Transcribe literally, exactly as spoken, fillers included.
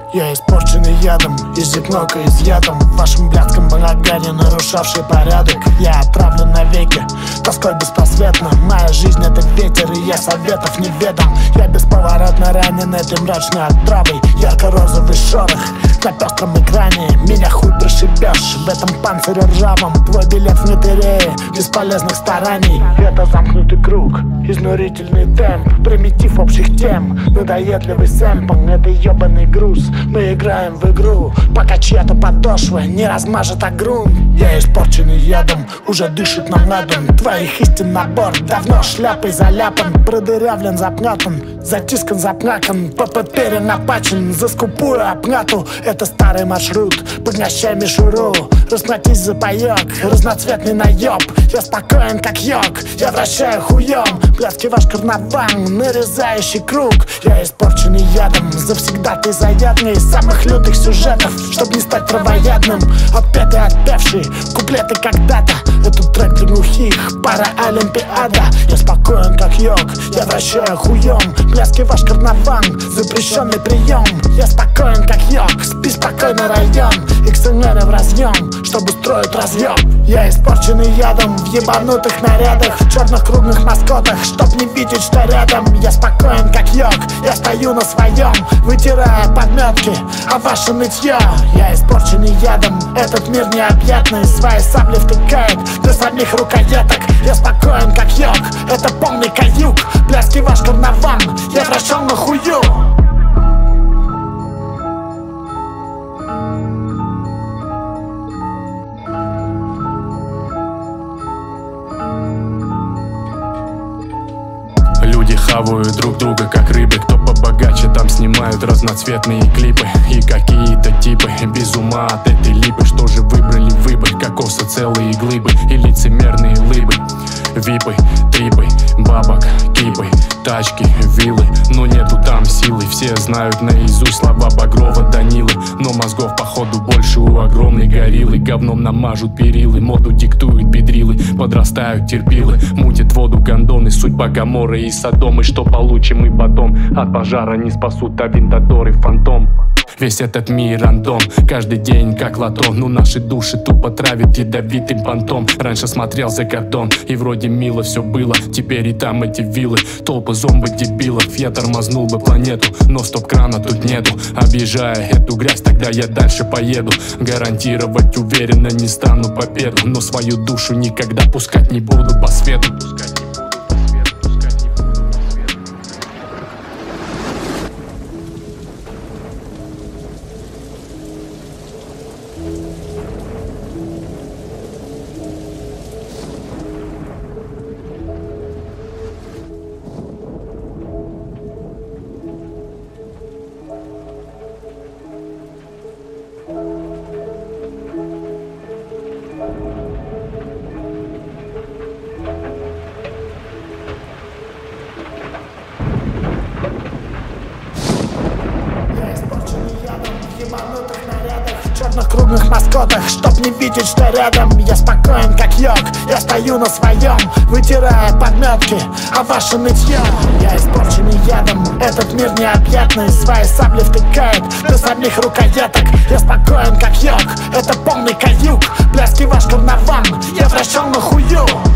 Я испорченный ядом, из гипнока изъятым в вашем блядском балагане, нарушавший порядок. Я отравлен навеки, тоской беспросветно. Моя жизнь — это ветер, и я советов не ведом. Я бесповоротно ранен этой мрачной отравой. Ярко-розовый шорох на пестром экране. Меня хуй прошибешь в этом панцире ржавом. Твой билет в лотерее бесполезных стараний. Это замкнутый круг, изнурительный темп, примитив общих тем, надоедливый сэмпл. Это ебаный груз. Мы играем в игру, пока чья-то подошва не размажет о грунт. Я испорченный ядом, уже дышит нам ладом. Твоих истин набор давно шляпой заляпан, продырявлен, запнятан, затискан, запнакан, попотерян, напачен за скупую оплату. Это старый маршрут, поглощай мишуру, расплатись за паёк, разноцветный наёб. Я спокоен как йог, я вращаю хуём, блядский ваш карнавал, нарезающий круг. Я испорченный ядом, завсегда ты заядный из самых лютых сюжетов, чтоб не стать травоядным. Отпетый, отпевший, куплеты когда-то. Этот трек для глухих, пара олимпиада. Я спокоен как йог, я вращаю хуём, блядский ваш карнавал, запрещенный прием. Я спокоен как йог, спи спокойно, район, икс эн эр в разъем, чтобы устроить разъем. Я испорченный ядом в ебанутых нарядах, в черных круглых маскотах, чтоб не видеть, что рядом. Я спокоен как йог, я стою на своем, вытирая подметки, а ваше нытье. Я испорченный ядом, этот мир необъятный, свои сабли втыкает до самих рукояток. Я спокоен как йог, это полный каюк, блядский ваш карнавал, я вращен на хую. Люди хавают друг друга как рыбы. Кто побогаче, там снимают разноцветные клипы. И какие-то типы без ума от этой липы. Что же выбрали выбор? Кокосы целые глыбы и лицемерные лыбы. Випы, трипы, бабок, кипы, тачки, виллы. Но нету там силы. Все знают наизусть слова Багрова, Данилы. Но мозгов походу больше у огромной гориллы. Говном намажут перилы, моду диктуют педрилы. Подрастают терпилы, мутят воду гондоны. Судьба Гоморры и Содом. И что получим мы потом? От пожара не спасут Авентадор и Фантом. Весь этот мир рандом, каждый день как лото. Ну наши души тупо травят ядовитым понтом. Раньше смотрел за кордон, и вроде мило все было. Теперь и там эти виллы, толпы зомби-дебилов. Я тормознул бы планету, но стоп-крана тут нету. Объезжая эту грязь, тогда я дальше поеду. Гарантировать уверенно не стану победу, но свою душу никогда пускать не буду по свету. В черных круглых маскотах, чтоб не видеть, что рядом. Я спокоен как йог, я стою на своем, вытирая подметки, а ваше нытье. Я испорченный ядом, этот мир необъятный, свои сабли втыкает до самих рукояток. Я спокоен как йог, это полный каюк, блядский ваш карнавал, я вращен на хую.